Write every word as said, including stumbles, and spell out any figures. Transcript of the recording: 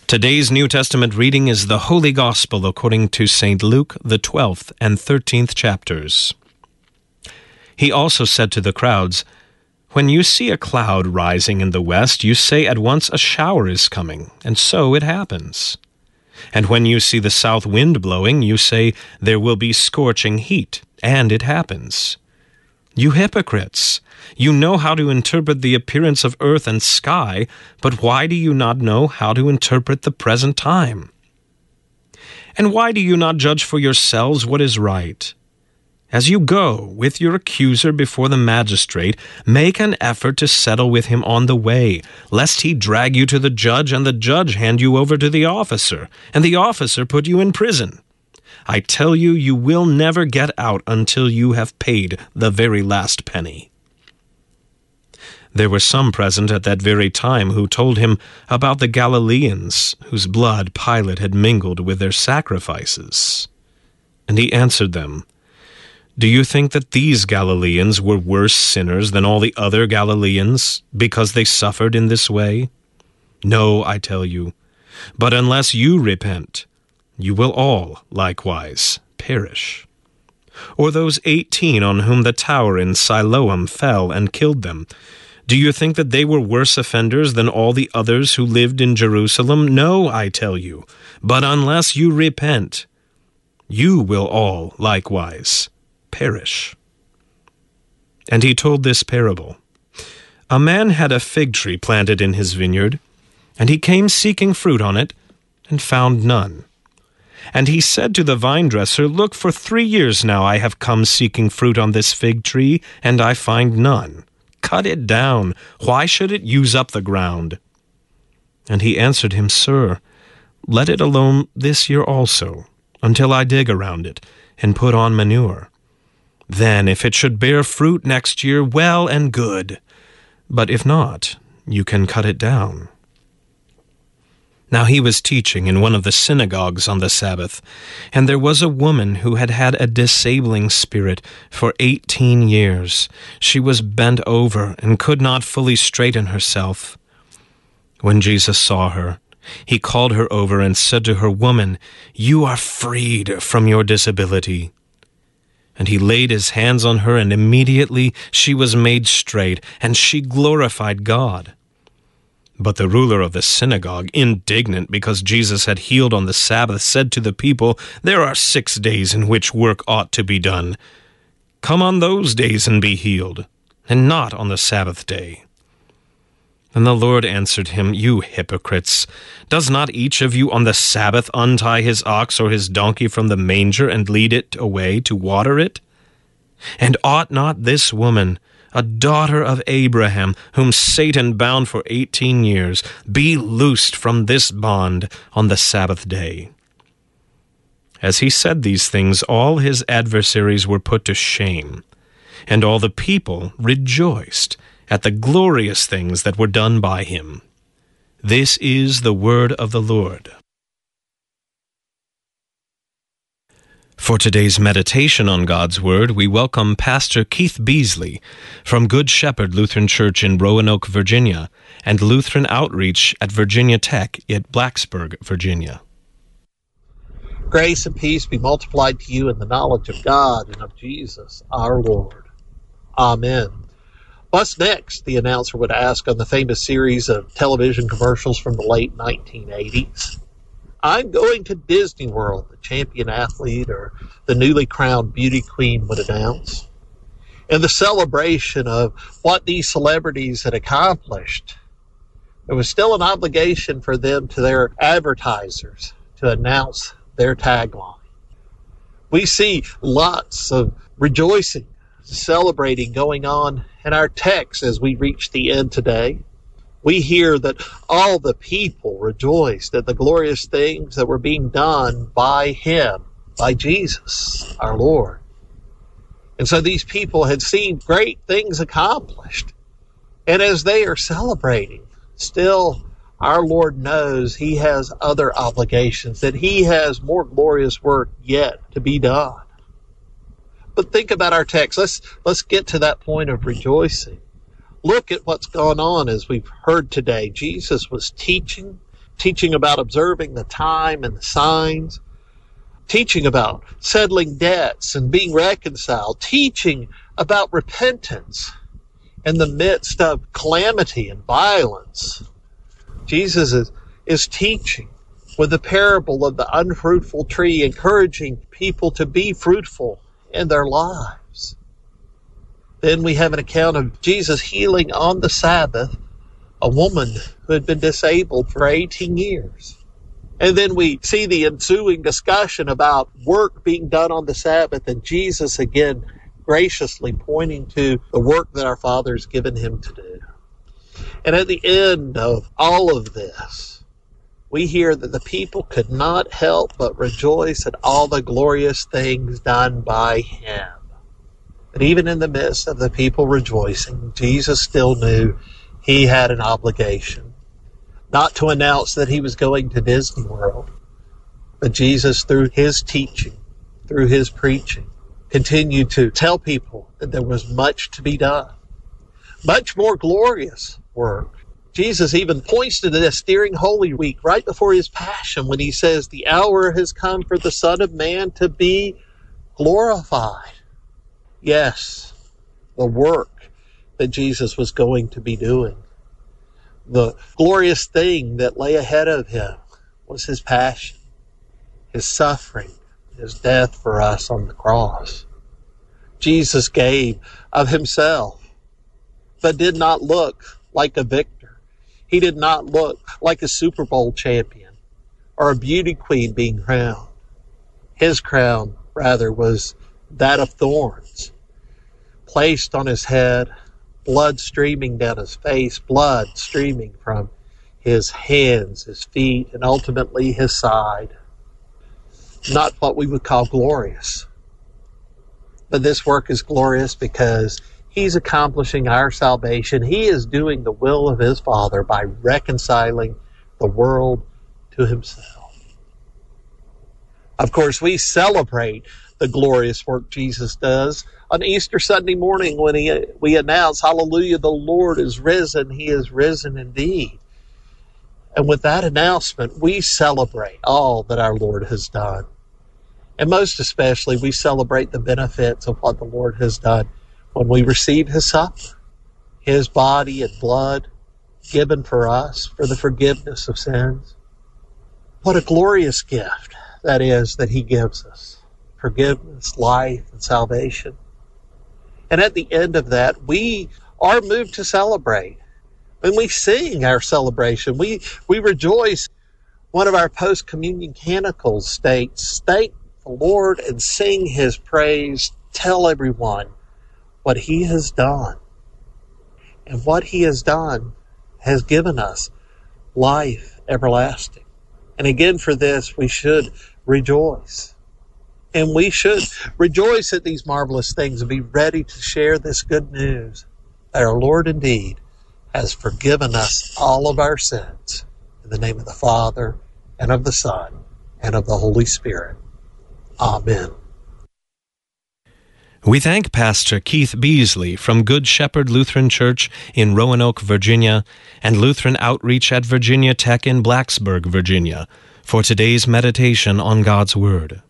Today's New Testament reading is the Holy Gospel according to Saint Luke, the twelfth and thirteenth chapters. He also said to the crowds, "When you see a cloud rising in the west, you say at once a shower is coming, and so it happens. And when you see the south wind blowing, you say there will be scorching heat, and it happens. You hypocrites! You know how to interpret the appearance of earth and sky, but why do you not know how to interpret the present time? And why do you not judge for yourselves what is right? As you go with your accuser before the magistrate, make an effort to settle with him on the way, lest he drag you to the judge and the judge hand you over to the officer, and the officer put you in prison. I tell you, you will never get out until you have paid the very last penny." There were some present at that very time who told him about the Galileans, whose blood Pilate had mingled with their sacrifices. And he answered them, "Do you think that these Galileans were worse sinners than all the other Galileans, because they suffered in this way? No, I tell you, but unless you repent, you will all likewise perish. Or those eighteen on whom the tower in Siloam fell and killed them, do you think that they were worse offenders than all the others who lived in Jerusalem? No, I tell you, but unless you repent, you will all likewise perish." And he told this parable. A man had a fig tree planted in his vineyard, and he came seeking fruit on it, and found none. And he said to the vine dresser, "Look, for three years now I have come seeking fruit on this fig tree, and I find none. Cut it down. Why should it use up the ground?" And he answered him, "Sir, let it alone this year also, until I dig around it, and put on manure. Then, if it should bear fruit next year, well and good. But if not, you can cut it down." Now he was teaching in one of the synagogues on the Sabbath, and there was a woman who had had a disabling spirit for eighteen years. She was bent over and could not fully straighten herself. When Jesus saw her, he called her over and said to her, "Woman, you are freed from your disability." And he laid his hands on her, and immediately she was made straight, and she glorified God. But the ruler of the synagogue, indignant because Jesus had healed on the Sabbath, said to the people, "There are six days in which work ought to be done. Come on those days and be healed, and not on the Sabbath day." And the Lord answered him, "You hypocrites! Does not each of you on the Sabbath untie his ox or his donkey from the manger and lead it away to water it? And ought not this woman, a daughter of Abraham, whom Satan bound for eighteen years, be loosed from this bond on the Sabbath day?" As he said these things, all his adversaries were put to shame, and all the people rejoiced at the glorious things that were done by him. This is the word of the Lord. For today's meditation on God's Word, we welcome Pastor Keith Beasley from Good Shepherd Lutheran Church in Roanoke, Virginia, and Lutheran Outreach at Virginia Tech at Blacksburg, Virginia. Grace and peace be multiplied to you in the knowledge of God and of Jesus, our Lord. Amen. What's next? The announcer would ask on the famous series of television commercials from the late nineteen eighties. "I'm going to Disney World," the champion athlete or the newly crowned beauty queen would announce. In the celebration of what these celebrities had accomplished, there was still an obligation for them to their advertisers to announce their tagline. We see lots of rejoicing, celebrating going on in our text as we reach the end today. We hear that all the people rejoiced at the glorious things that were being done by him, by Jesus, our Lord. And so these people had seen great things accomplished. And as they are celebrating, still our Lord knows he has other obligations, that he has more glorious work yet to be done. But think about our text. Let's, let's get to that point of rejoicing. Look at what's gone on as we've heard today. Jesus was teaching, teaching about observing the time and the signs, teaching about settling debts and being reconciled, teaching about repentance in the midst of calamity and violence. Jesus is, is teaching with the parable of the unfruitful tree, encouraging people to be fruitful in their lives. Then we have an account of Jesus healing on the Sabbath a woman who had been disabled for eighteen years. And then we see the ensuing discussion about work being done on the Sabbath, and Jesus again graciously pointing to the work that our Father has given him to do. And at the end of all of this, we hear that the people could not help but rejoice at all the glorious things done by him. But even in the midst of the people rejoicing, Jesus still knew he had an obligation, not to announce that he was going to Disney World, but Jesus, through his teaching, through his preaching, continued to tell people that there was much to be done, much more glorious work. Jesus even points to this during Holy Week, right before his Passion, when he says, the hour has come for the Son of Man to be glorified. Yes, the work that Jesus was going to be doing, the glorious thing that lay ahead of him, was his passion, his suffering, his death for us on the cross. Jesus gave of himself, but did not look like a victor. He did not look like a Super Bowl champion or a beauty queen being crowned. His crown, rather, was that of thorns, placed on his head, blood streaming down his face, blood streaming from his hands, his feet, and ultimately his side. Not what we would call glorious. But this work is glorious because he's accomplishing our salvation. He is doing the will of his Father by reconciling the world to himself. Of course, we celebrate the glorious work Jesus does on Easter Sunday morning when he, we announce, hallelujah, the Lord is risen. He is risen indeed. And with that announcement, we celebrate all that our Lord has done. And most especially, we celebrate the benefits of what the Lord has done when we receive his supper, his body and blood given for us for the forgiveness of sins. What a glorious gift that is that he gives us. Forgiveness, life, and salvation. And at the end of that, we are moved to celebrate. When we sing our celebration, we, we rejoice. One of our post-communion canticles states, thank the Lord and sing his praise. Tell everyone what he has done. And what he has done has given us life everlasting. And again, for this, we should rejoice. And we should rejoice at these marvelous things and be ready to share this good news that our Lord indeed has forgiven us all of our sins. In the name of the Father, and of the Son, and of the Holy Spirit. Amen. We thank Pastor Keith Beasley from Good Shepherd Lutheran Church in Roanoke, Virginia, and Lutheran Outreach at Virginia Tech in Blacksburg, Virginia, for today's meditation on God's Word.